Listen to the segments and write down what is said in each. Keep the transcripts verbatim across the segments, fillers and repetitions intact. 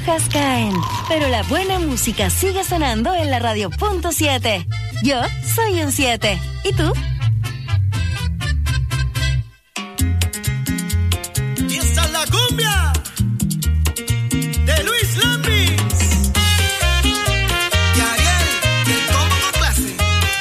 hojas caen, pero la buena música sigue sonando en la radio punto siete. Yo soy un siete. ¿Y tú? Y esta es la cumbia de Luis Lambis y Ariel, que como con clase.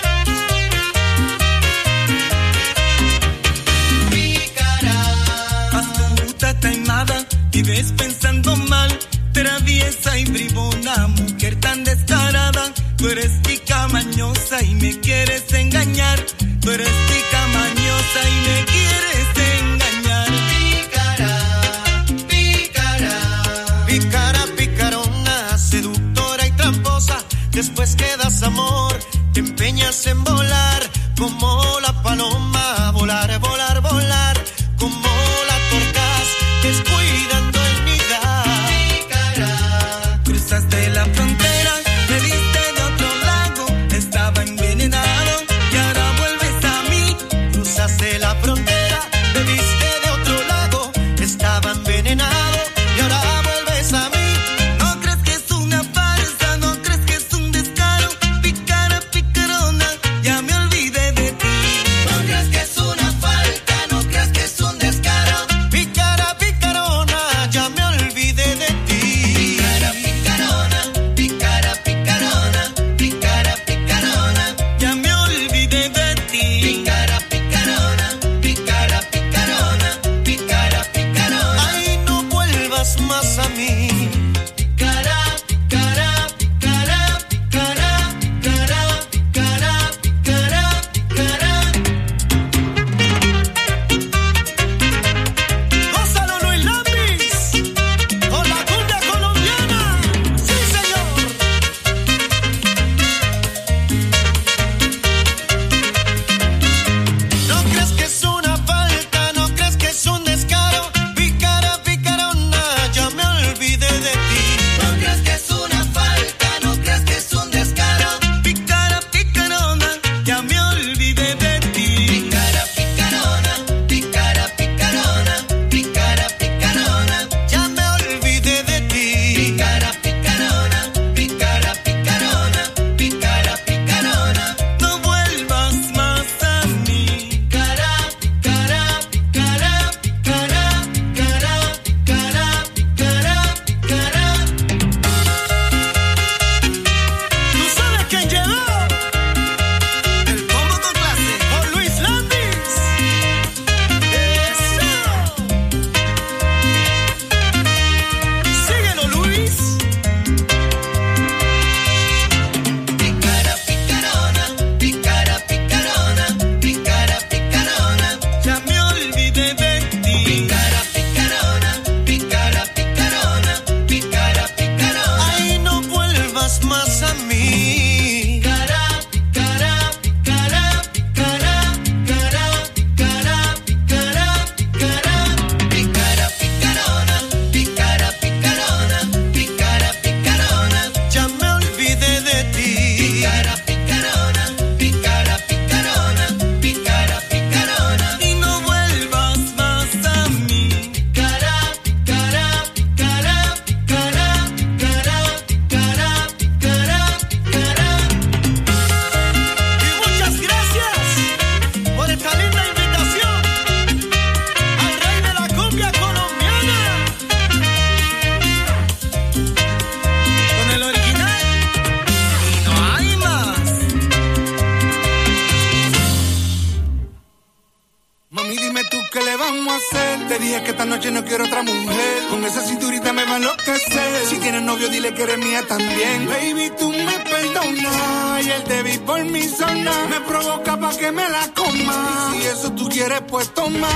Pícara, astuta, taimada, vives pensando mal, traviesa y bribona, mujer tan descarada. Tú eres tica mañosa y me quieres engañar. Tú eres tica mañosa y me quieres engañar. Pícara, pícara, pícara, picarona, seductora y tramposa. Después que das amor, te empeñas en volar como la paloma. Volar, volar, volar, como la torcaz, descuidando el nidar. Pícara, cruzaste la frontera, me viste de otro lado, estaba envenenado y ahora vuelves a mí. Cruzaste la frontera, me viste de otro lado, estaba envenenado y ahora vuelves a mí. No crees que es una farsa, no crees que es un descaro. Pícara, picarona, ya me olvidé de ti. No crees que es una falta, no crees que es un descaro. Pícara, picarona, ya me olvidé de ti. Pícara, picarona, pícara, picarona, pícara, picarona, ya me olvidé de ti. Pícara, picarona, pícara, picarona, pícara, picarona. Ay, no vuelvas más a mí. Pícara, pícara, pícara, pícara, pícara, pícara, pícara, pícara. Gózalo, Luis Lambis, con la cumbia colombiana. Sí, señor. No crees que es una falta, no crees que es un descaro. Pícara, picarona, ya me olvidé de ti. No crees que es una falta, no crees que es un descaro. Pícara, picarona, ya me olvidé de ti. Pícara, picarona, pícara, picarona, pícara, picarona, ya me olvidé de ti. Pícara, picarona, pícara, picarona, pícara, picarona, no vuelvas más a mí. Pícara, pícara, pícara, pícara, pícara, pícara, pícara, pícara. ¿Tú sabes quién llegó? El combo con clase por Luis Lambis. Eso. Síguelo, Luis. Pícara, picarona, pícara, picarona, pícara, picarona, ya me olvidé de ti. Pícara, picarona, pícara, picarona, pícara, picarona. Ay, no vuelvas más a mí. Pícara, pícara, pícara, pícara, pícara, pícara, pícara, pícara. Pícara, picarona, pícara, picarona, pícara, picarona, ya me olvidé de ti. Pícara, picarona, pícara, picarona, pícara, picarona, y no vuelvas más a mí. Pícara, pícara, pícara, pícara, pícara, pícara, pícara, pícara. Y muchas gracias por esta linda invitación al rey de la cumbia colombiana. Con el original y no hay más. Mami, dime tú qué le vamos a hacer. Te dije que esta noche no quiero otra mujer. Con esa cinturita me va a enloquecer. Si tienes novio, dile que eres mía también. Baby, tú me perdonas. Y el te vi por mi zona me provoca pa' que me la coma. Y si eso tú quieres, pues toma.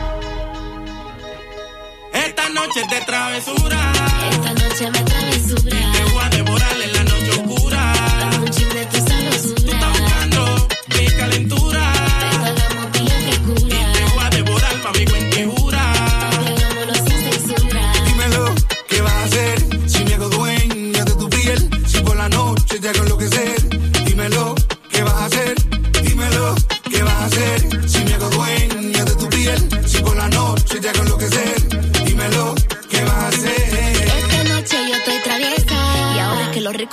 Esta noche es de travesura. Esta noche me travesura. Te voy a devorar en la noche oscura. Dame un chin de tu Tú sabrosura. estás buscando mi calentura. Pero hagamos bien que cura. Te voy a devorar, mami, cuentejura. Hagámoslo sin censura. Dímelo, ¿qué vas a hacer? Si me hago dueña de tu piel. Si por la noche te hago enloquecer. Dímelo, ¿qué vas a hacer? Dímelo, ¿qué vas a hacer? Si me hago dueña de tu piel. Si por la noche te hago enloquecer. Dímelo, ¿qué vas a hacer? Esta noche yo estoy tra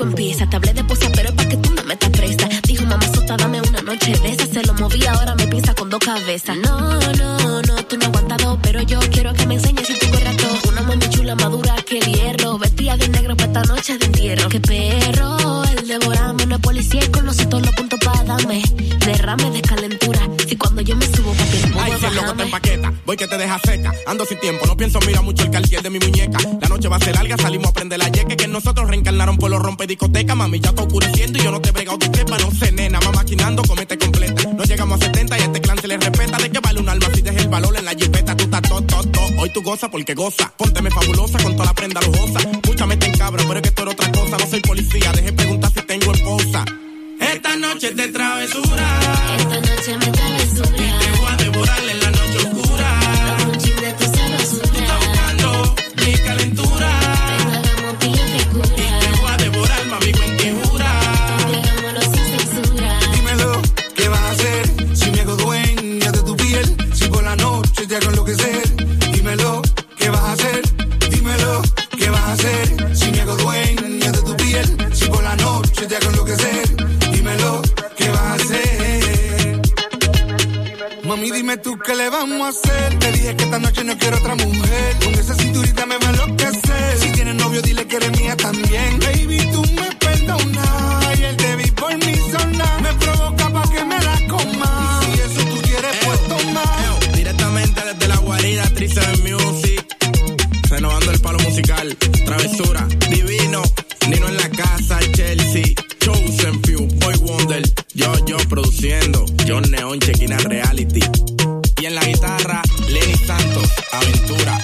loco empieza. Te hablé de posa, pero es pa' que tú me metas presa. Dijo mamá sota, dame una noche de esa. Se lo moví, ahora me piensa con dos cabezas. No, no, no, tú no aguantas dos, pero yo quiero que me enseñes si tu rato. Una mami chula madura que el hierro. Vestida de negro pa' esta noche de entierro. Qué perro, el devorame. No es policía y conoce todos los puntos pa' darme. Derrame de calentura. Si cuando yo me subo, papi, el ay, si el loco te empaqueta, voy que te deja seca. Ando sin tiempo, no pienso, mira mucho el cartier de mi muñeca. La noche va a ser larga, salimos a prender la yeque. Que nosotros reencarnaron por los rompe discoteca. Mami, ya está oscureciendo y yo no te he bregado de crepa. No sé, nena, va maquinando, comete completa. No llegamos a setenta y a este clan se le respeta. ¿De qué vale un alma si dejas el valor en la jipeta? Tú estás todo, todo, todo. Hoy tú goza porque goza. Pónteme fabulosa con toda la prenda lujosa. Mucha mete en cabra, pero es que tú eres otra cosa. No soy policía, deje preguntar si tengo esposa. Esta noche es de travesura. Esta noche me travesura. Te voy a devorar en la noche oscura. Con un chin de tu sabrosura. Tú estás buscando mi calentura. Ven, hagamos pilla que cura. Te voy a devorar, mami, con tijura. Hagámoslo sin censura. Dímelo, ¿qué vas a hacer? Si me hago dueña de tu piel, si por la noche te hago enloquecer. Dímelo, ¿qué vas a hacer? Dímelo, ¿qué vas a hacer? Si me hago dueña de tu piel, si por la noche te hago enloquecer. Dímelo, ¿qué vas a hacer? Mami, dime tú qué le vamos a hacer. Te dije que esta noche no quiero otra mujer. Con esa cinturita me va a enloquecer. Si tienes novio, dile que eres mía también. Baby, tú me perdonas. Y el te vi por mi zona me provoca pa' que me la coma. Y si eso tú quieres, pues toma. Directamente desde la guarida, tres siete Music. Renovando el palo musical. Travesura, divino. Nino en la casa, Chelsea. Chosen Few, Boy Wonder. Yo, yo produciendo. John Neon, Chequina Reality. Y en la guitarra, Lenny Santos, Aventura.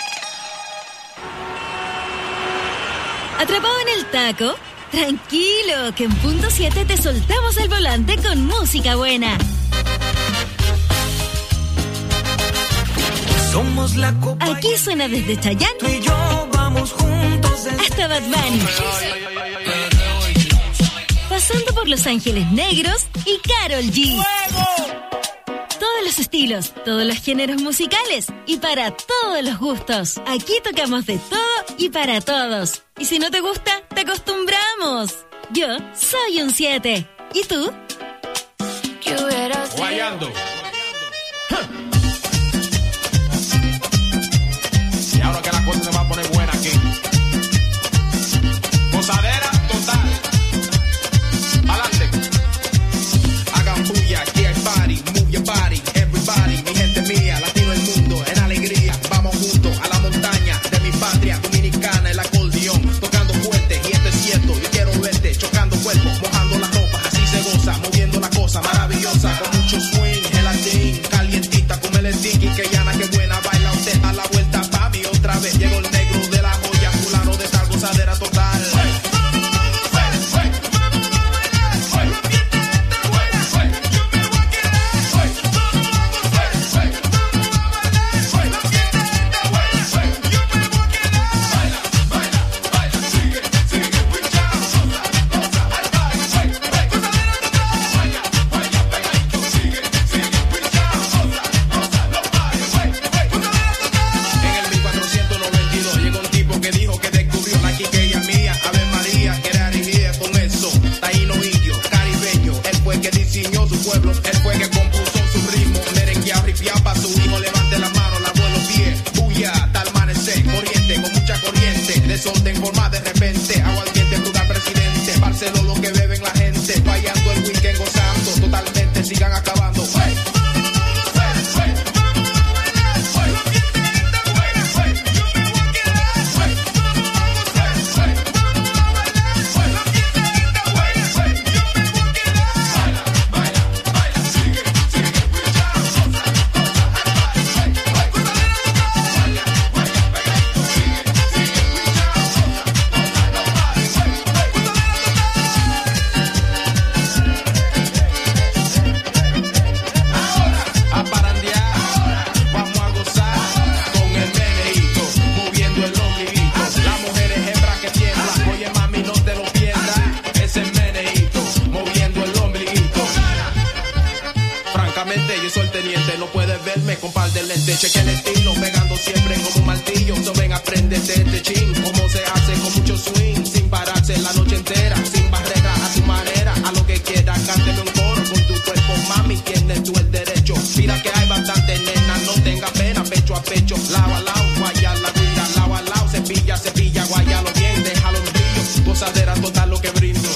¿Atrapado en el taco? Tranquilo, que en punto siete te soltamos el volante con música buena. Somos la copa. Aquí suena desde Chayanne Tú y yo vamos juntos desde hasta Bad Bunny. Pasando por Los Ángeles Negros y Karol G. Todos los estilos, todos los géneros musicales y para todos los gustos. Aquí tocamos de todo y para todos. Y si no te gusta, te acostumbramos. Yo soy un siete. ¿Y tú? ¿Qué hubiera sido? Guayando. Y ahora que la cosa se va a poner buena aquí. Gozadera total. Adelante. Hagan bulla, aquí hay party. Move your body, everybody. Mi gente mía, latino el mundo, en alegría. Vamos juntos a la montaña de mi patria dominicana, el acordeón, tocando fuerte. Y esto es cierto, yo quiero verte chocando cuerpos, mojando las ropas, así se goza, moviendo la cosa maravillosa, con mucho swing, gelatín, calientita, con el sticky, que llana, que buena, baila usted a la vuelta, papi, otra vez. Llegó el negro de la joya, fulano de tal, gozadera total. Él fue que compuso su ritmo, merengueado, ripiado pa' su hijo. Levante la mano, la vuelo pie, bulla, hasta el amanecer, corriente, con mucha corriente, desorden forma de repente, aguardiente, lugar presidente, Barcelona lo que beben la gente, fallando el weekend, gozando, totalmente, sigan acabando. Hey. No puedes verme con par de lentes. Cheque el estilo, pegando siempre como un martillo. So ven, aprende de este chin. Cómo se hace con mucho swing, sin parar disfrutarse la noche entera, sin barrera, a tu manera, a lo que quieras, cánteme un coro con tu cuerpo, mami, tienes tú el derecho. Mira que hay bastante nena, no tenga pena, pecho a pecho, lado a lado, guaya la guira, lado a lado, cepilla, cepilla, guayalo bien, déjalo en brillo, gozadera total lo que brindo.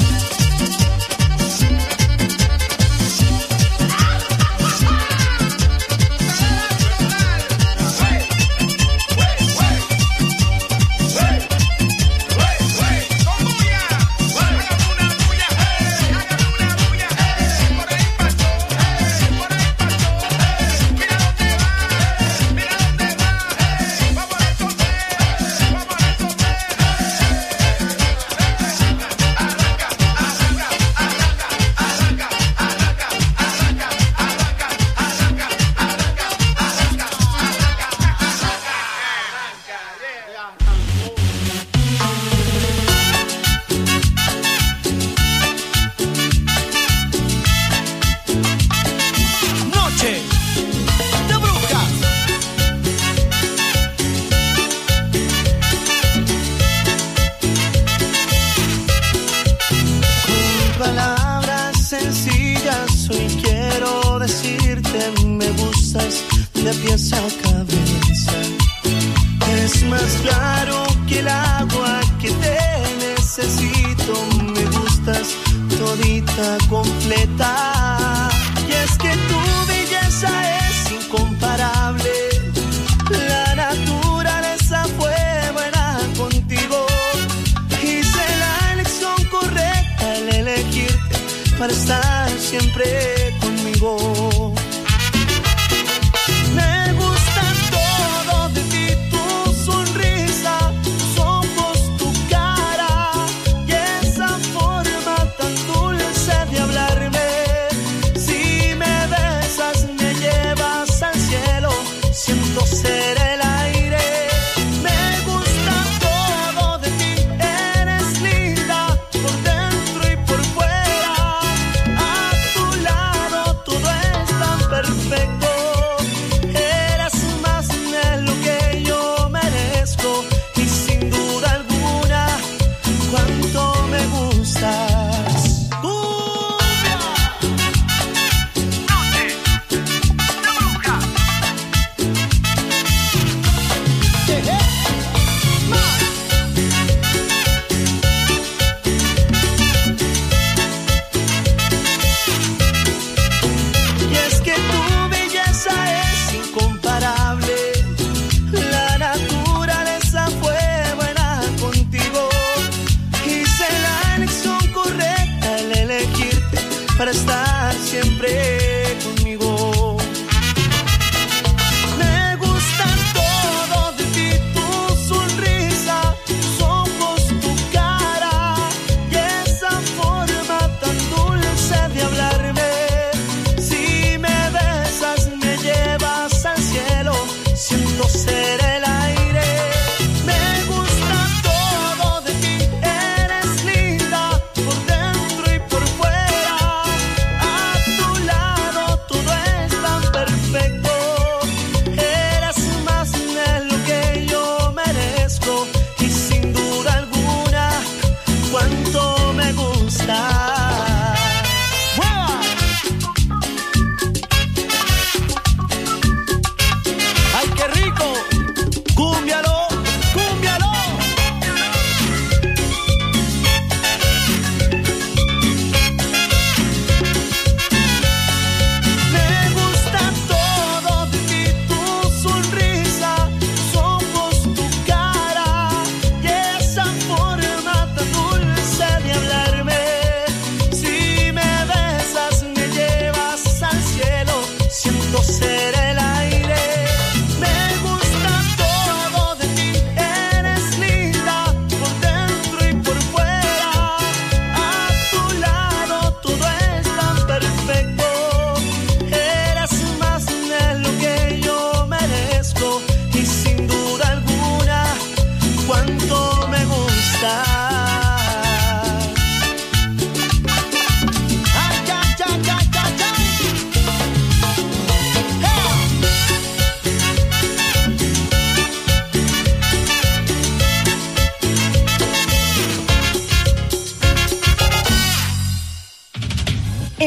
Por dentro y por fuera, a tu lado.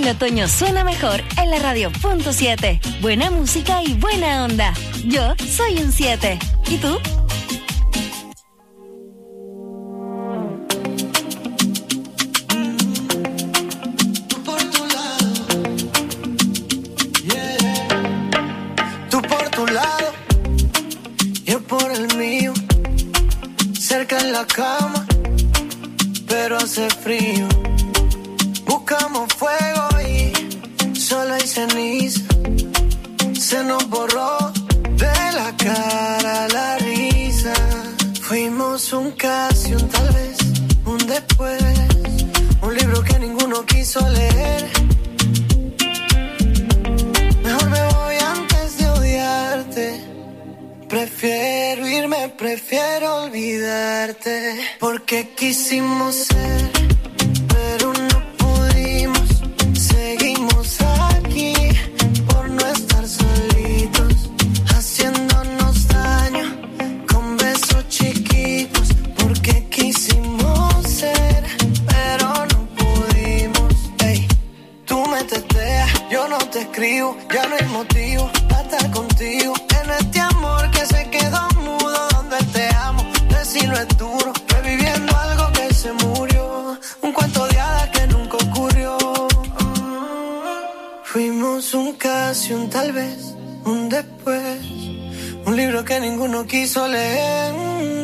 El otoño suena mejor en la radio punto siete. Buena música y buena onda. Yo soy un siete. ¿Y tú? Tú por tu lado, yo por el mío. Cerca en la cama, pero hace frío. Buscamos fuego y solo hay ceniza. Se nos borró de la cara la risa. Fuimos un casi, un tal vez, un después. Un libro que ninguno quiso leer. Mejor me voy antes de odiarte. Prefiero irme, prefiero olvidarte. Porque quisimos ser, pero no pudimos. Seguimos aquí por no estar solitos, haciéndonos daño con besos chiquitos. Porque quisimos ser, pero no pudimos. Ey, tú me testeas, yo no te escribo. Ya no hay motivo para estar contigo en este amor que se quedó mudo. Donde te amo, decirlo es duro. Reviviendo algo que se murió, un cuento de hadas que nunca ocurrió. Fuimos un casi, un tal vez, un después. Un libro que ninguno quiso leer.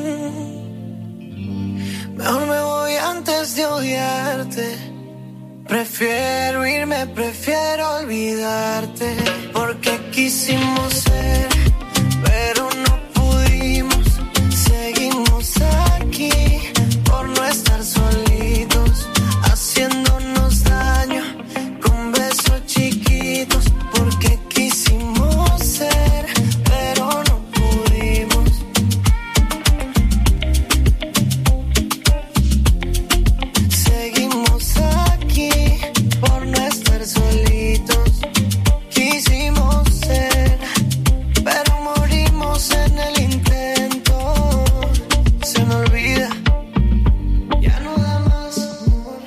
Mejor me voy antes de odiarte. Prefiero irme, prefiero olvidarte. Porque quisimos ser, pero no pudimos. Seguimos aquí por no estar solitos, haciéndonos daño con besos chiquitos. Porque quisimos ser, pero no pudimos. Seguimos aquí por no estar solitos. Quisimos ser, pero morimos en el intento. Se me olvida, ya no da más amor.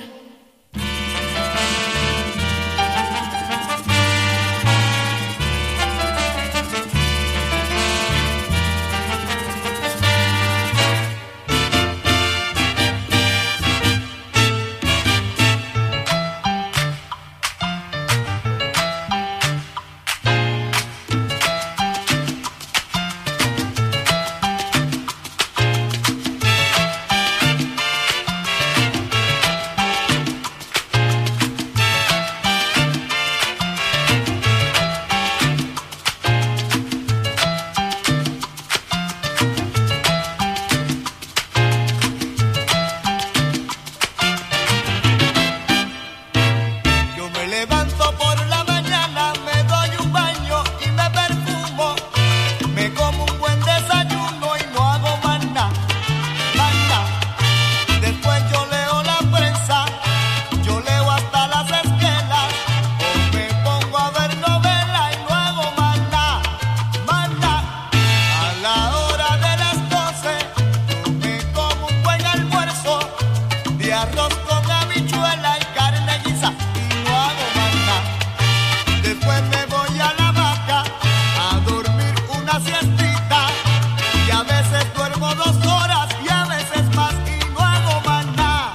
Yo me levanto por la mañana, me doy un baño y me perfumo. Me como un buen desayuno y no hago más nada, más nada. Después yo leo la prensa, yo leo hasta las esquelas. O me pongo a ver novelas y no hago más nada, más nada. A la hora de las doce, yo me como un buen almuerzo de arroz con habichuela y carne guisa y no hago más nada. Después me voy a la hamaca a dormir una siestita y a veces duermo dos horas y a veces más y no hago más nada.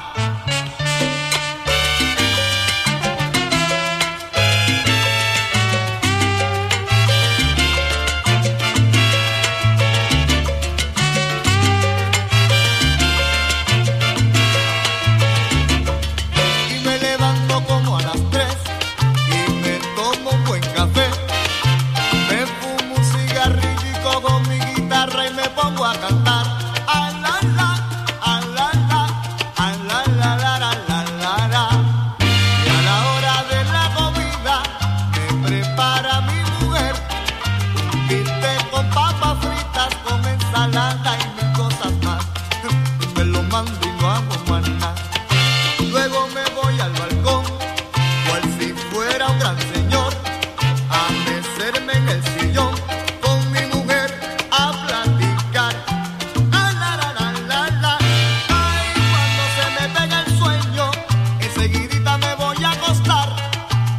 Y me levanto como a las tres y me tomo un buen café. Me fumo un cigarrillo y cojo mi guitarra y me pongo a cantar. A la la, a la la, a la la la la la la la. Y a la hora de la comida me prepara mi mujer un bistec con papas fritas, con ensalada y mil cosas más. Y me lo mando y no hago más nada. Luego me voy al balcón, cual si fuera un gran señor, a mecerme en el sillón con mi mujer a platicar. Ah, la, la, la, la, la. Ay, cuando se me pega el sueño, enseguidita me voy a acostar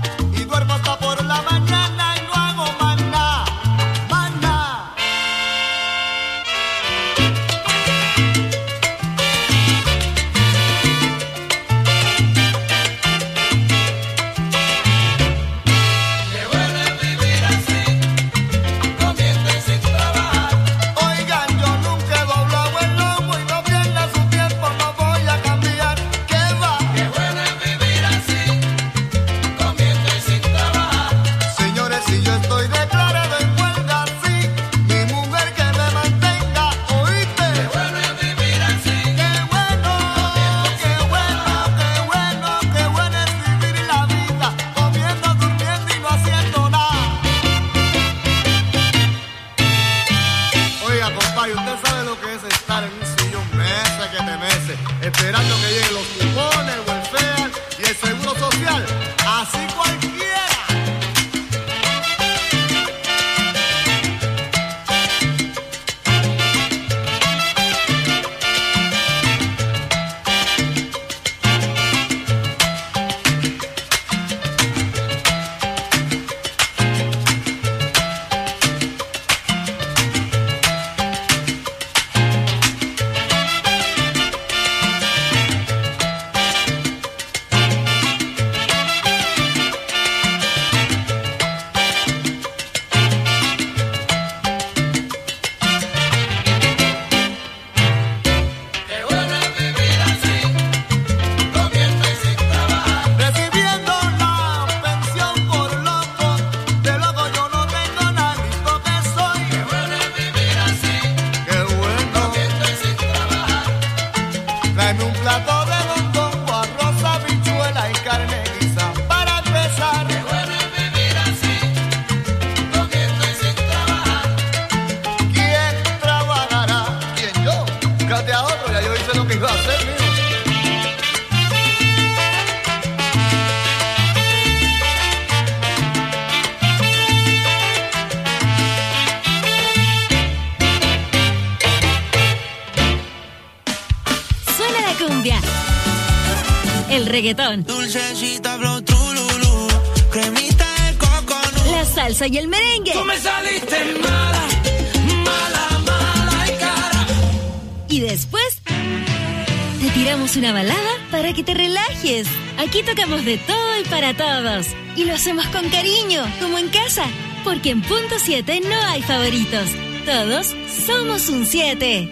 del reggaetón. Dulcecita, flow, trululú, cremita de coconut. La salsa y el merengue. Tú me saliste mala, mala, mala y cara. Y después te tiramos una balada para que te relajes. Aquí tocamos de todo y para todos. Y lo hacemos con cariño, como en casa. Porque en Punto siete no hay favoritos. Todos somos un siete.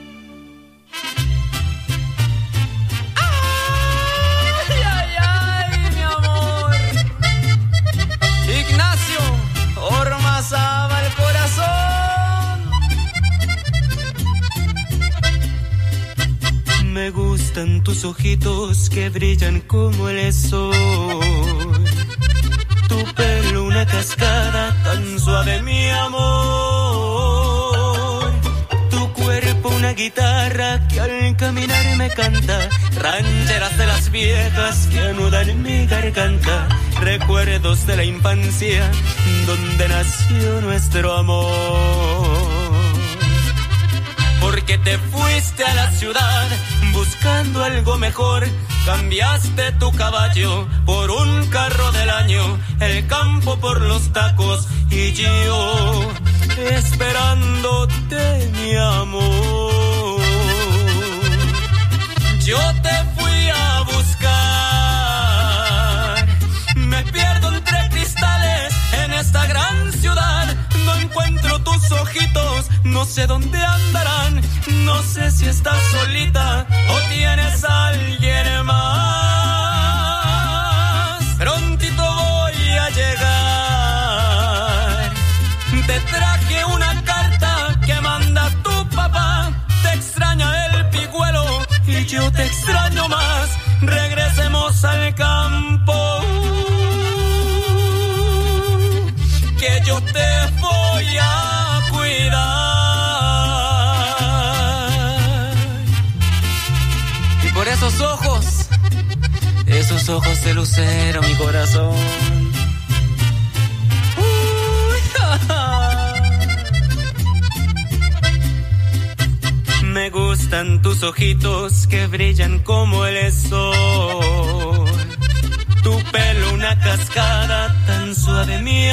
Ay, ay, ay, mi amor. Ignacio, Ormazábal el corazón. Me gustan tus ojitos que brillan como el sol. Tu pelo una cascada tan suave, mi amor. Tu cuerpo una guitarra que al caminar me canta. Rancheras de las viejas que anudan en mi garganta. Recuerdos de la infancia donde nació nuestro amor. Porque te fuiste a la ciudad buscando algo mejor. Cambiaste tu caballo por un carro del año, el campo por los tacos y yo esperándote, mi amor. Yo te fui a buscar, me pierdo entre cristales en esta gran ciudad. No encuentro tus ojitos, no sé dónde andarán. No sé si estás solita o tienes a alguien más. Prontito voy a llegar. Te traje una carta que manda tu papá. Te extraña el pigüelo y yo te extraño más. Regresemos al campo, que yo te voy a cuidar. Y por esos ojos, esos ojos de lucero, mi corazón. Uy, ja, ja. Me gustan tus ojitos que brillan como el sol. Tu pelo una cascada tan suave, mi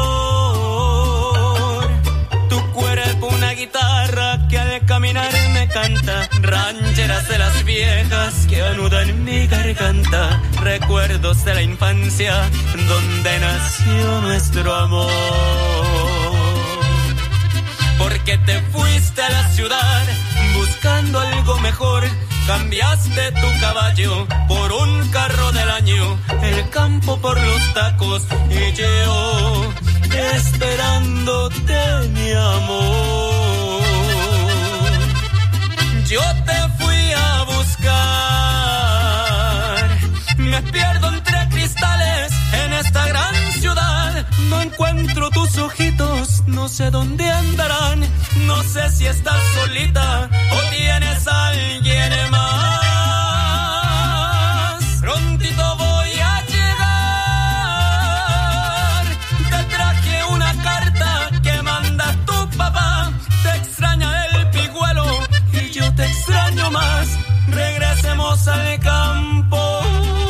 amor. Tu cuerpo una guitarra que al caminar me canta. Rancheras de las viejas que anudan en mi garganta. Recuerdos de la infancia donde nació nuestro amor. Porque te fuiste a la ciudad buscando algo mejor. Cambiaste tu caballo por un carro del año, el campo por los tacos y yo esperándote, mi amor. Yo te fui a buscar, me pierdo entre cristales en esta gran ciudad. No encuentro tus ojitos, no sé dónde andarán. No sé si estás solita o tienes a alguien más. Prontito voy a llegar. Te traje una carta que manda tu papá. Te extraña el pigüelo y yo te extraño más. Regresemos al campo,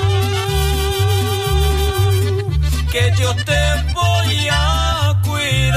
que yo te voy a cuidar.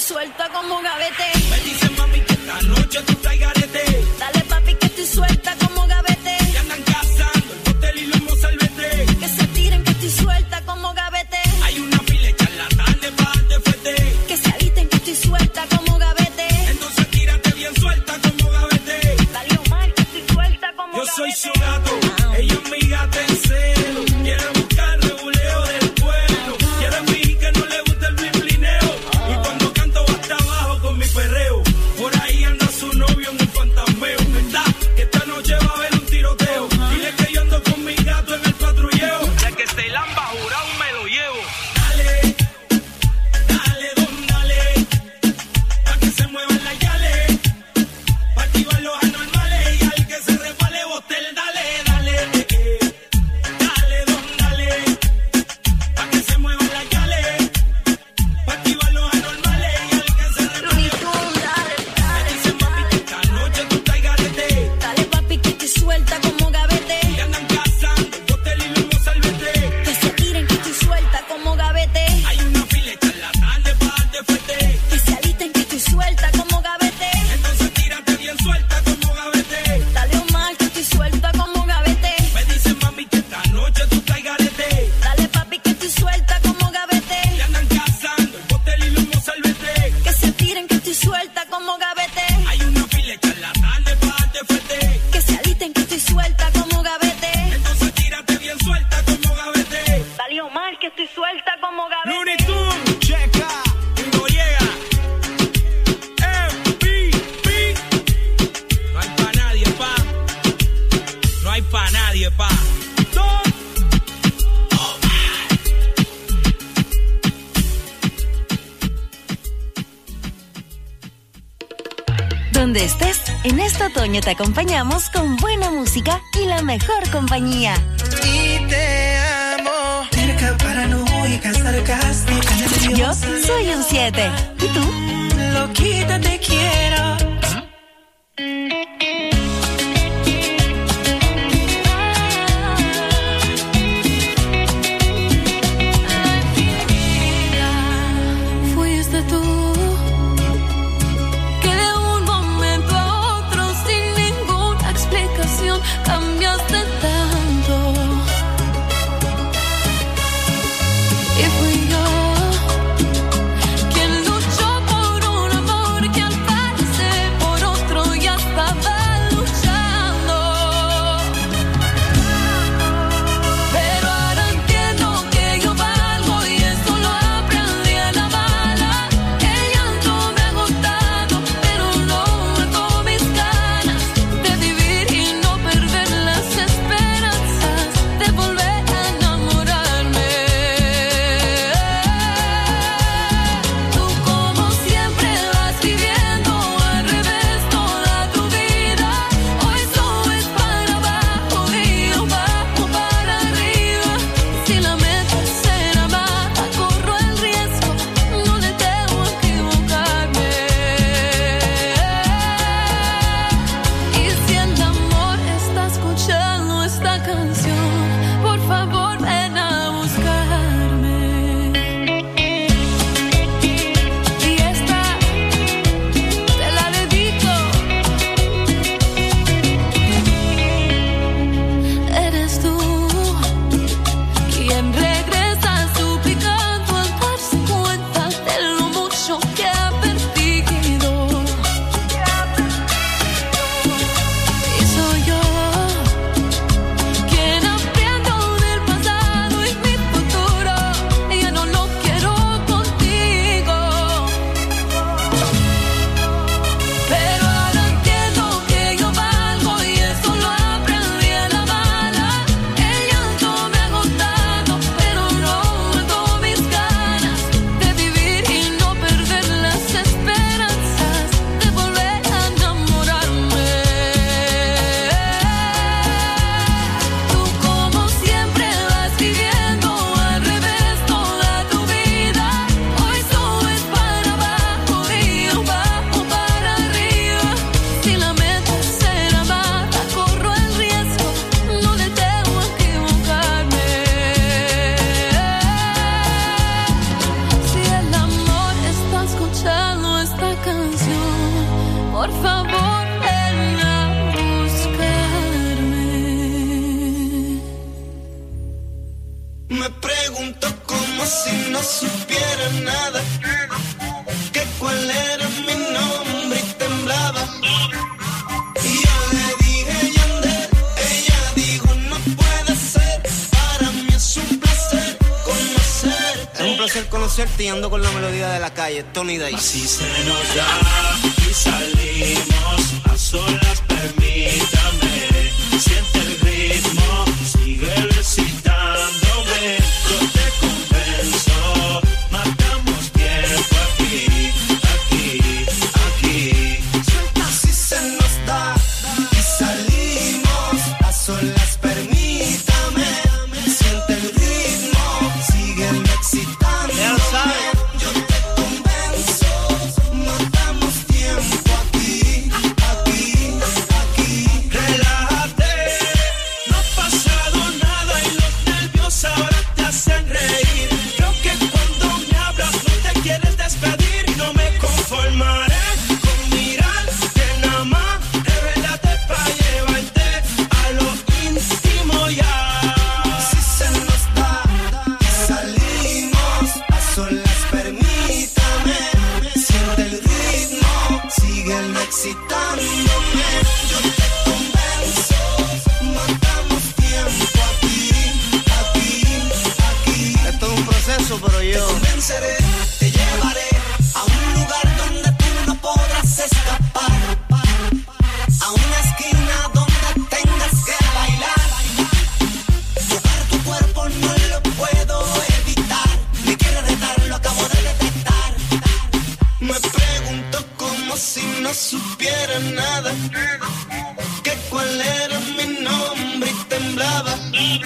suelta como gavete. Me dicen mami que esta noche tú traes garete. Dale papi que estoy suelta como gavete. Que andan cazando el botel y los mozalbete. Que se tiren que estoy suelta como gavete. Hay una fila de charlatanes pa' darte fuerte. Que se alisten que estoy suelta como gavete. Entonces tírate bien suelta como gavete. Dale Omar que estoy suelta como Yo gavete. soy su gato, ella es mi gata en celo. Quiere buscar reguleo del pueblo. Quiere fingir que no le gusta el blineo. Y cuando canto hasta abajo con mi perreo. Por ahí anda su novio en un fantasmeo. ¿Verdad? Que esta noche va a haber un tiroteo. Dile que yo ando con mi gato en el patrulleo. Ya que se lamba jurado me lo llevo. Dale, dale, don, dale. Pa' que se muevan las yales. Pa' activar los anormales. Y al que se resbale botel, dale, dale. Dale, don, dale. Pa' que se muevan las yales. Pa' activar los anormales. Y al que se resbale me dicen mami que esta noche tú traes garete. Dale papi que estoy suelta como gavete. Que andan cazando el botel y los mozalbete. Que se tiren que estoy suelta como gavete. Hay una fila de charlatanes pa' darte fuerte. Que se alisten que estoy suelta como gavete. Entonces tírate bien suelta como gavete. Dale Omar que estoy suelta como gavete. Me dicen mami que esta noche tú traes garete. Dale papi que estoy suelta como gavete. Que andan cazando el botel y los mozalbete. Que se tiren que estoy suelta como gavete. Hay una fila de charlatanes pa' darte fuerte. Que se alisten que estoy suelta como gavete. Entonces tírate bien suelta como gavete. Dale Omar que estoy suelta como gavete. Looney Tunes, checa, y Noriega, M V P. No hay pa' nadie, pa. No hay pa' nadie, pa. Don Donde estés, en este otoño te acompañamos con buena música y la mejor compañía. Y te amo. Cerca, paranoica, sarcástica, Yo soy un siete. ¿Y tú? loquita te quiero. Fuiste tú que de un momento a otro sin ninguna explicación cambiaste tanto. Y fui yo quien luchó por un amor que al parecer por otro ya estaba luchando. Pero ahora entiendo que yo valgo y eso lo aprendí a la mala. El llanto me ha agotado, pero no mató mis ganas de vivir y no perder las esperanzas de volver a enamorarme. si no supiera nada, que cuál era mi nombre y temblaba. Y yo le dije Yandel, ella dijo no puede ser, para mí es un placer conocerte. Es un placer conocerte y ando con la melodía de la calle, Tony Dice. Así se nos da y salimos a solas, permítame, siente el ritmo, sigue recitándome, yo te convenzo, matamos tiempo aquí, aquí, aquí. Suelta si se nos da y salimos a solas, permítame, siente el ritmo, sigue excitándome, yo te convenzo, matamos tiempo aquí, aquí, aquí. Relájate, no ha pasado nada y los nervios ahora te hacen reír. Creo que cuando me hablas no te quieres despedir y no me conformaré con mirarte nada más. Revélate pa' llevarte a lo íntimo ya. Si se nos da y salimos a solas, permítame, siente el ritmo, sigue excitándome, yo te convenzo, matamos tiempo aquí, aquí, aquí. Esto es un proceso, pero yo te convenceré, te llevaré a un lugar donde tú no podrás escapar, a una esquina donde tengas que bailar. Tocar tu cuerpo no lo puedo evitar, me quiere retar, lo acabo de detectar. Me pregunto como si no supiera nada, que cuál era mi nombre y temblaba.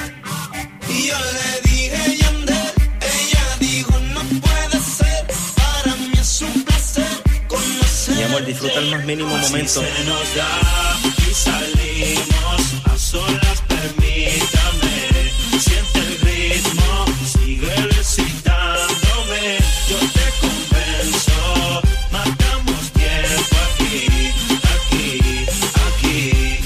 Y yo le dije Yandel, ella dijo no puede ser, para mí es un placer conocer. Mi amor, disfruta el más mínimo momento. Se nos da y salimos a solas, permítame, siente el ritmo, sigue recitándome, yo te convenzo, matamos tiempo aquí, aquí, aquí.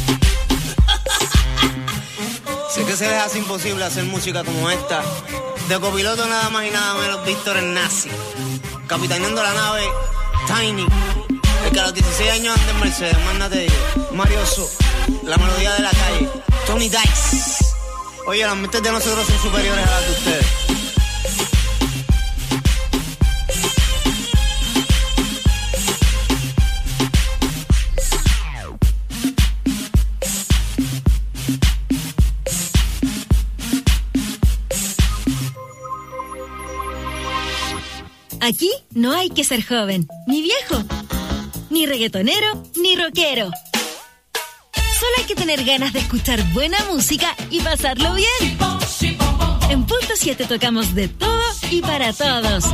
Sé que se les hace imposible hacer música como esta. De copiloto nada más y nada menos Víctor el Nazi. Capitaneando la nave, Tiny. El que a los dieciséis años anda en Mercedes, mándate digo. Marioso, la melodía de la calle. Tony Dice. Oye, las mentes de nosotros son superiores a las de ustedes. Aquí no hay que ser joven, ni viejo, ni reggaetonero, ni rockero. Solo hay que tener ganas de escuchar buena música y pasarlo bien. En Punto siete tocamos de todo y para todos.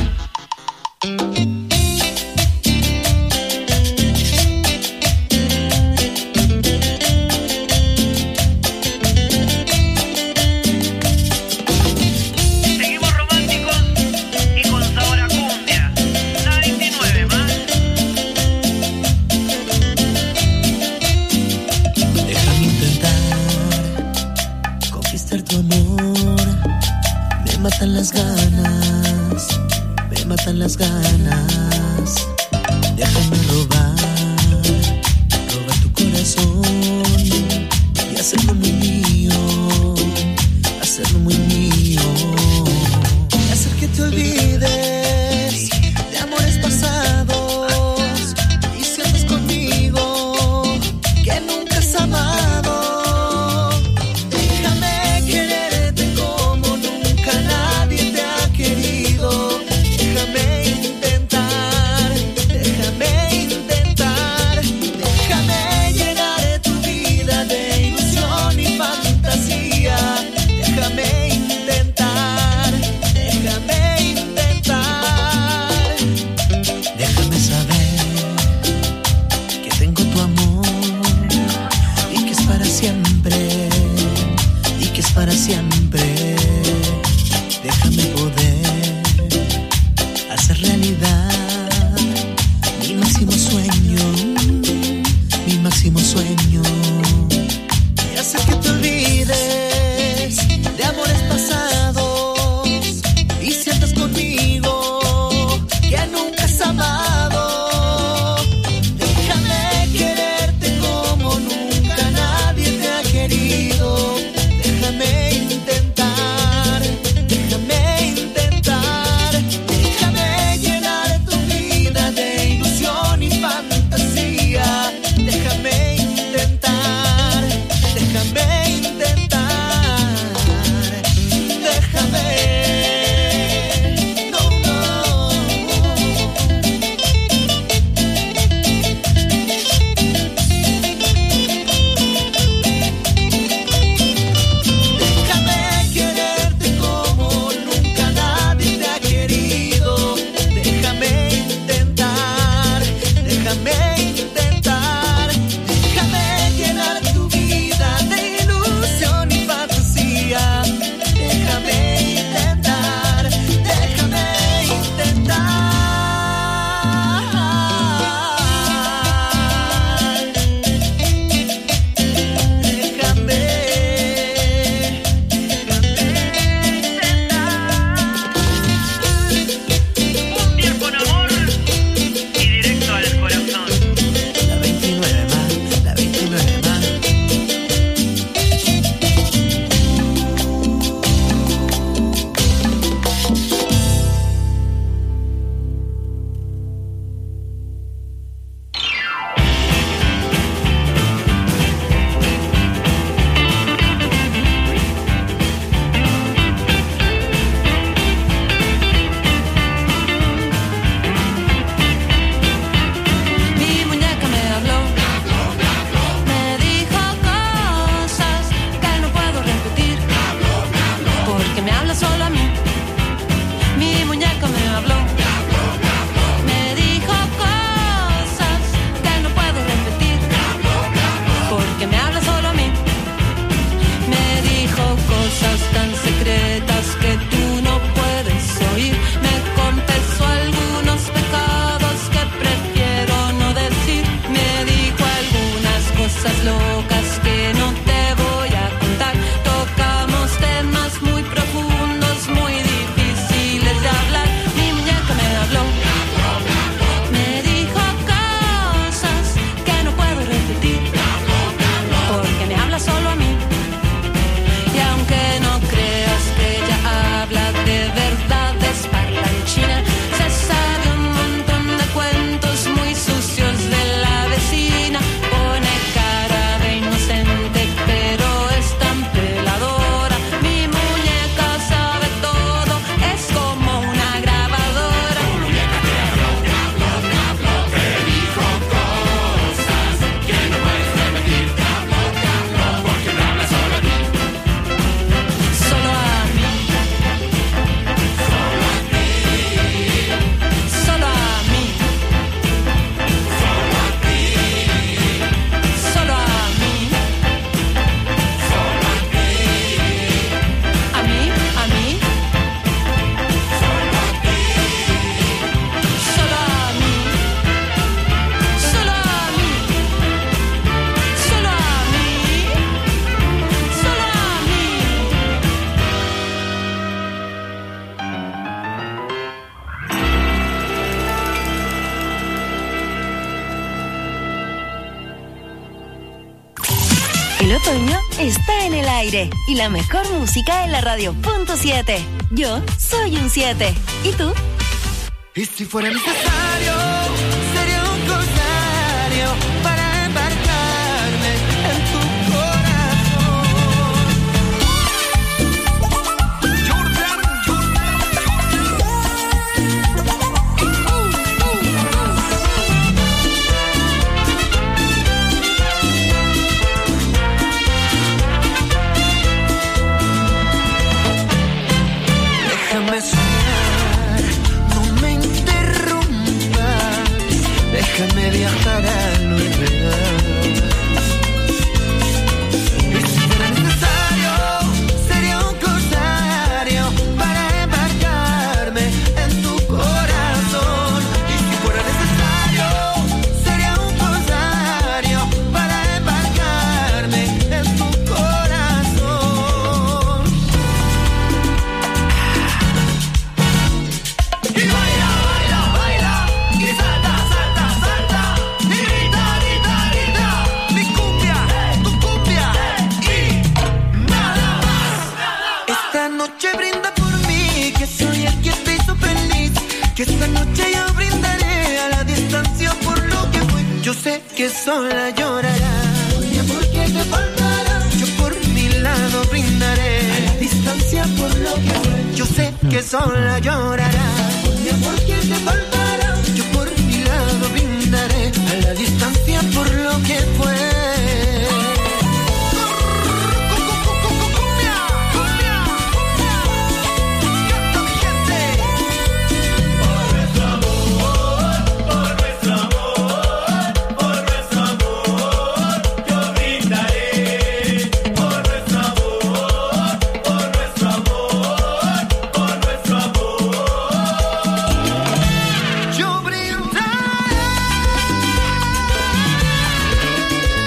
Me matan las ganas, me matan las ganas. Déjame robar, robar tu corazón y hacerlo muy mío, hacerlo muy mío. Y hacer que te olvides de amores pasados y sientas conmigo que nunca has amado. Déjame llenar tu vida de ilusión y otoño está en el aire y la mejor música en la radio punto siete. Yo soy un siete. ¿Y tú? Y si fuera necesario, sería un corsario para embarcarme en tu déjame soñar, no me interrumpas, déjame viajar a lo irreal. Y si fuera necesario, sería un corsario para embarcarme en tu corazón. Y si fuera necesario, sería un corsario para embarcarme en tu corazón. Y baila, baila, baila, y salta, salta, salta, y grita, grita, grita, mi cumbia, tu cumbia, y nada más. Esta noche brinda por mí, que soy el que te hizo feliz, que esta noche yo brindaré a la distancia por lo que fue. Yo sé que sola llorarás, mi amor que te faltará, yo por mi lado brindaré a la distancia por lo que fue. Yo sé que sola llorarás, mi amor que te faltará, yo por mi lado brindaré a la distancia por lo que fue. Cumbia, cumbia, canta mi gente. Por nuestro amor, por nuestro amor, por nuestro amor, yo brindaré. Por nuestro amor, por nuestro amor, por nuestro amor, yo brindaré.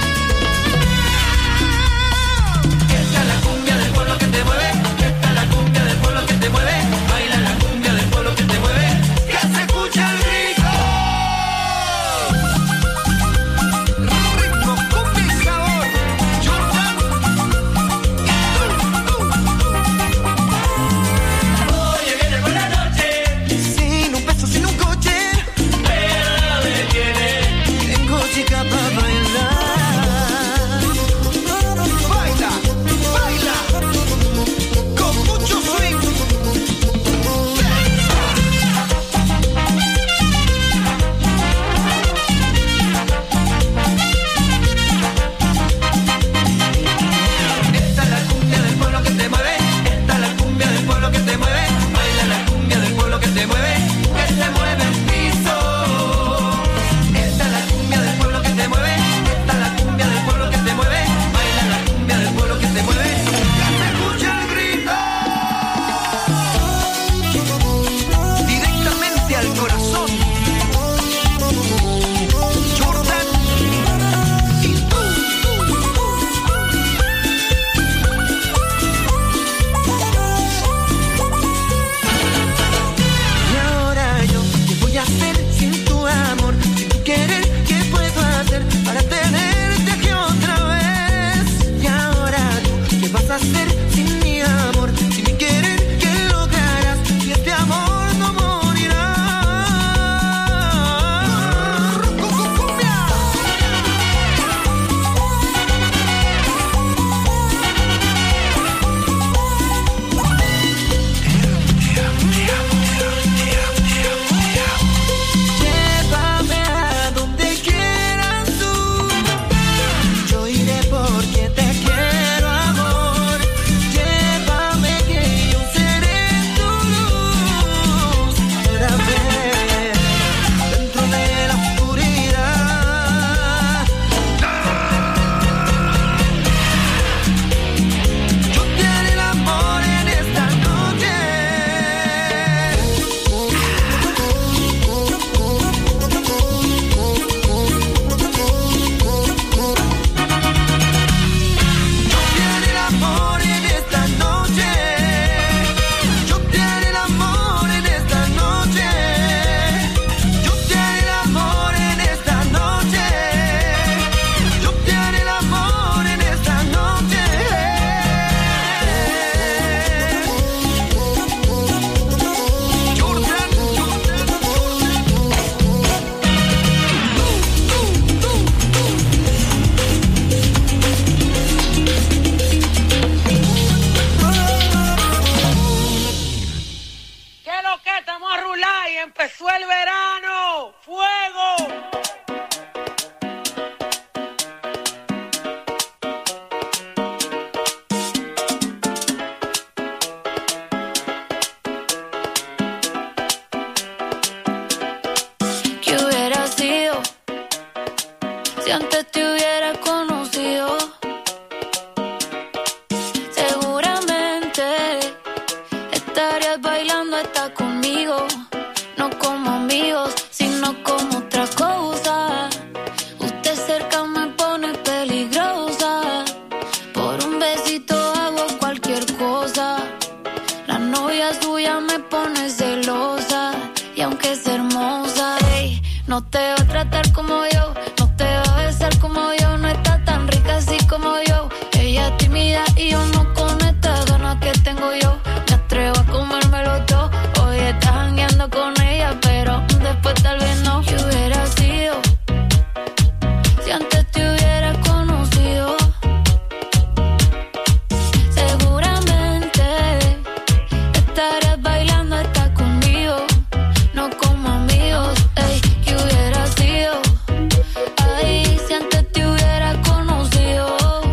¿Qué es lo que? Estamos a rular y empezó el verano. ¡Fuego! ¿Qué hubiera sido si antes te hubiera conocido? Seguramente estarías bailando hasta conmigo, no como amigos, sino como otra cosa. Usted cerca me pone peligrosa, por un besito hago cualquier cosa. La novia suya me pone celosa, y aunque es hermosa, ey, no te va a tratar como yo, no te va a besar como yo, no está tan rica así como yo. Ella es tímida y yo no con esta ganas que tengo yo. Me atrevo a comérmelo todo. Hoy estás jangueando con ella, pero después tal vez no. ¿Qué hubiera sido si antes te hubiera conocido? Seguramente estarías bailando hasta conmigo, no como amigos. Ey, ¿qué hubiera sido? Ay, si antes te hubiera conocido.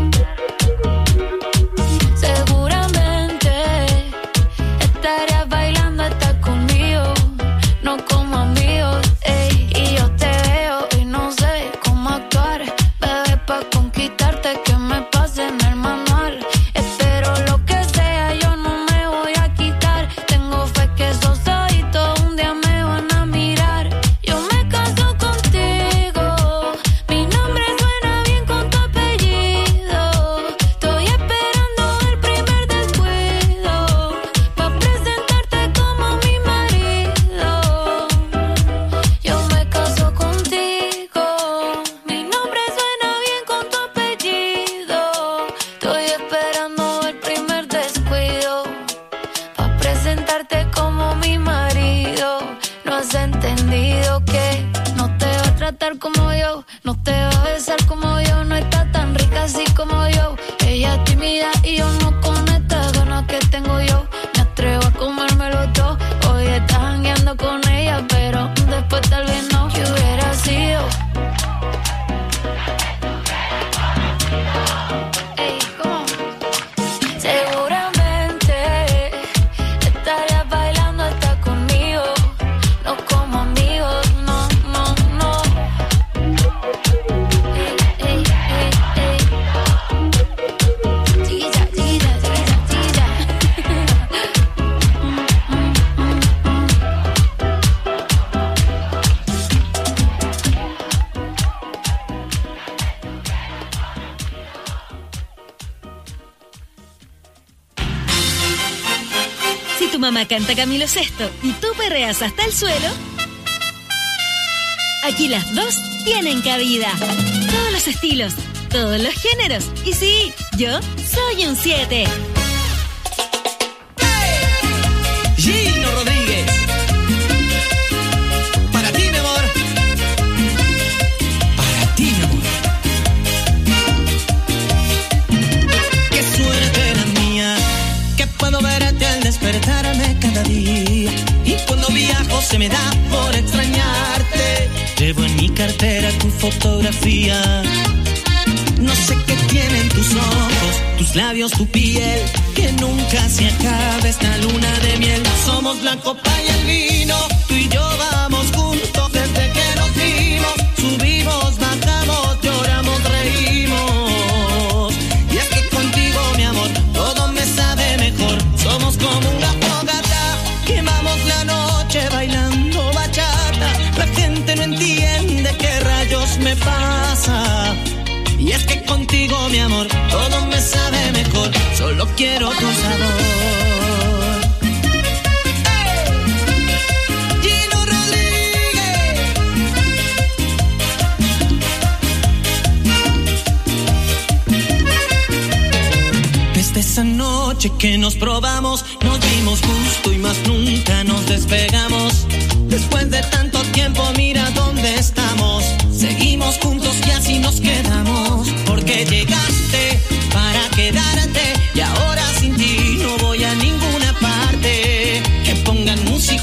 Seguramente estarías bailando hasta conmigo, no como amigos. Ey, y yo te veo y no sé cómo actuar, bebé, pa' conquistarte que me pase en el manual. Espero lo que sea, yo no me voy a quitar. Tengo fe que esos ojitos un día me van a mirar. Yo me caso contigo, mi nombre suena bien con tu apellido. Estoy esperando el primer descuido pa' presentarte como mi marido. Yo me caso contigo, mi nombre suena bien con tu apellido. Estoy esperando el primer descuido pa' presentarte como mi marido. No has entendido que no te va a tratar como yo, no te va a besar como yo, no está tan rica así como yo. Ella es tímida y yo no con esta ganas que tengo yo. Me atrevo a comérmelo todo. Hoy estás jangueando con ella, pero después tal vez no. ¿Qué hubiera sido? Ey, ¿cómo? Seguramente estarías bailando hasta conmigo, no como amigos, no, no, no. Ey, ey, ey, ey. Chiquilla, chiquilla, chiquilla, chiquilla. Si tu mamá canta Camilo Sesto y tú perreas hasta el suelo, aquí las dos tienen cabida. Todos los estilos, todos los géneros. Y sí, yo soy un siete. Gino Rodríguez, para ti, mi amor. Para ti, mi amor. Qué suerte la mía, que puedo verte al despertarme cada día. Y cuando viajo se me da por extrañarte. Llevo en mi cartera tu fotografía. No sé qué tienen tus ojos, tus labios, tu piel, que nunca se acabe esta luna de miel. Somos la copa y el vino, tú y yo vamos juntos desde que nos vimos. Subimos, bajamos, lloramos, reímos. Y es que contigo, mi amor, todo me sabe mejor. Somos como una fogata, quemamos la noche bailando bachata. La gente no entiende qué rayos me pasa. Y es que contigo, mi amor, todo me sabe mejor. Solo quiero tu sabor. ¡Hey! Gino Rodríguez. Desde esa noche que nos probamos, nos dimos gusto y más nunca nos despegamos. Después de tanto tiempo, mira dónde estamos. Seguimos juntos y así nos quedamos. Porque llegaste para quedarte y ahora sin ti no voy a ninguna parte. Que pongan música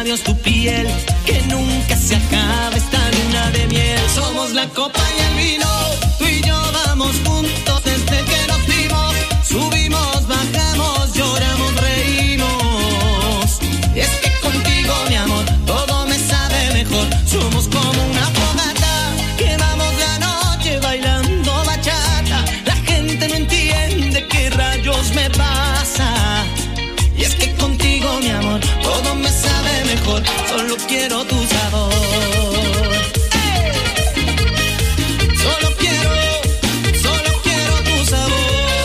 labios, tu piel, que nunca se acabe esta luna de miel. Somos la copa y el vino, tú y yo vamos juntos desde que nos vimos. Subimos, bajamos, lloramos, reímos. Y es que contigo, mi amor, todo me sabe mejor. Somos como una fogata, quemamos la noche bailando bachata. La gente no entiende qué rayos me pasa. Y es que contigo, mi amor, todo me sabe mejor. Solo quiero tu sabor. ¡Hey! Solo quiero, solo quiero tu sabor.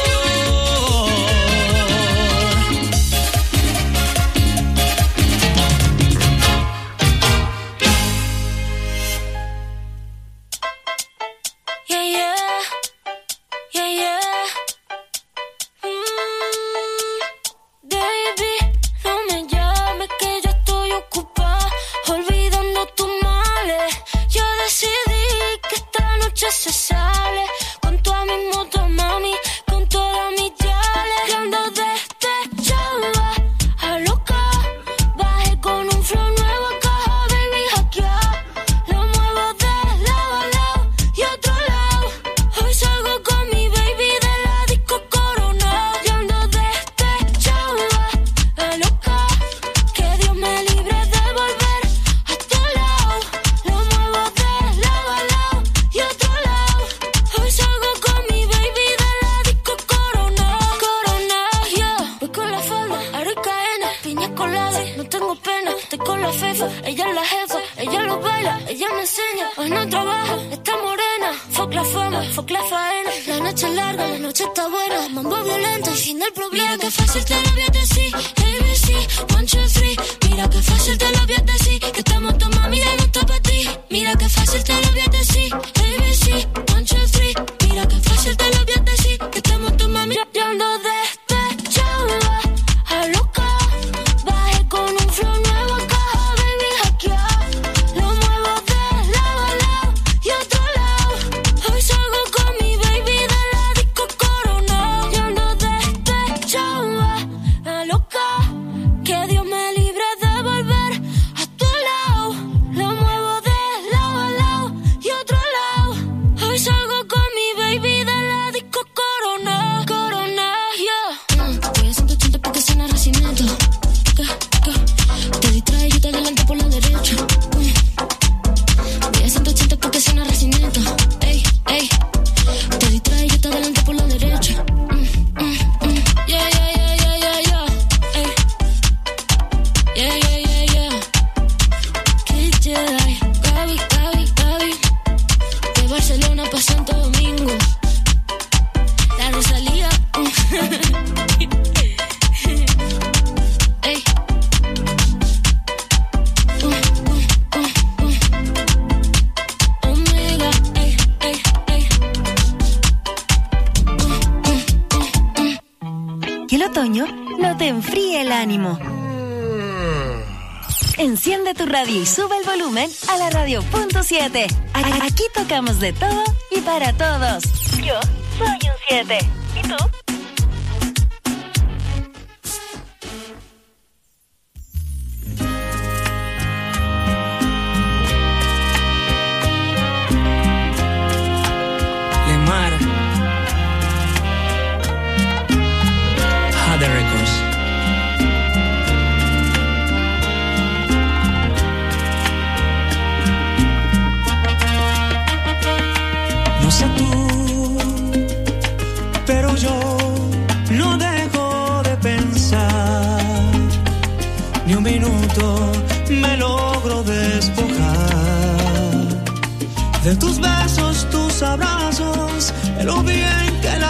Yeah, yeah, yeah, yeah. Mm, baby, no me llames que yo estoy ocupada, olvidando tus males. Yo decidí que esta noche se sale con toda mi moto, mami, con todas mis yales. Yo ando despechada, a loca, bajé con un flow nuevo a caja, baby, hackeado. Lo muevo de lado a lado y otro lado. Hoy salgo con mi baby de la disco Corona. Yo ando despechada, a loca, que Dios me libre de volver a tu lado. Lo muevo de lado a lado y otro lado. Hoy salgo con mi baby de la disco Corona. Corona, yeah. Voy con la falda, aricaena, piña colada, no tengo pena. Estoy con la fefa, ella es la jefa, ella lo baila, ella me enseña. Hoy no trabaja, está morena. Fuck la fama, fuck la faena. La noche es larga, la noche está buena. Mambo violento y sin el problema. Mira que fácil te lo voy a decir, A B C, one, two, three. Mira que fácil te lo voy a decir, que estamos tu mami y no está para ti. Mira que fácil te lo voy a decir, A B C, one, two, three. Mira que fácil te lo voy a decir, que estamos tu mami. Yo ando despechada, a loca, bajé con un flow nuevo a caja, baby, hackeado. Lo muevo de lado a lado y otro lado. Hoy salgo con mi baby de la disco Corona. Yo ando despechada, a loca, que Dios me libre de volver a tu lado. Lo muevo de lado a lado y otro lado. Hoy salgo con mi baby de la disco Corona. Corona, yeah. Mm, voy a ciento ochenta porque suena racimiento. Que, que, te distrae y yo te adelanto por la derecha. Mm. Voy a ciento ochenta porque suena racimiento. Ey, ey. Te distrae y yo te adelanto por la derecha. Mm, mm, mm. Yeah, yeah, yeah, yeah, yeah, yeah. Ey. Yeah, yeah, yeah, yeah. Kid Jedi. Gaby, Gaby, Gaby. De Barcelona pa' Santo Domingo. La Rosalía. Mm. Ey. Mm, mm, mm, mm. Omega, ey, ey, ey. Mm, mm, mm, mm. Que el otoño no te enfríe el ánimo. Enciende tu radio y sube el volumen a la radio punto siete. A- Aquí tocamos de todo y para todos. Yo soy un siete. ¿Y tú? Lemar, Hada Records. No sé tú, pero yo no dejo de pensar. Ni un minuto me logro despojar de tus besos, tus abrazos, de lo bien que la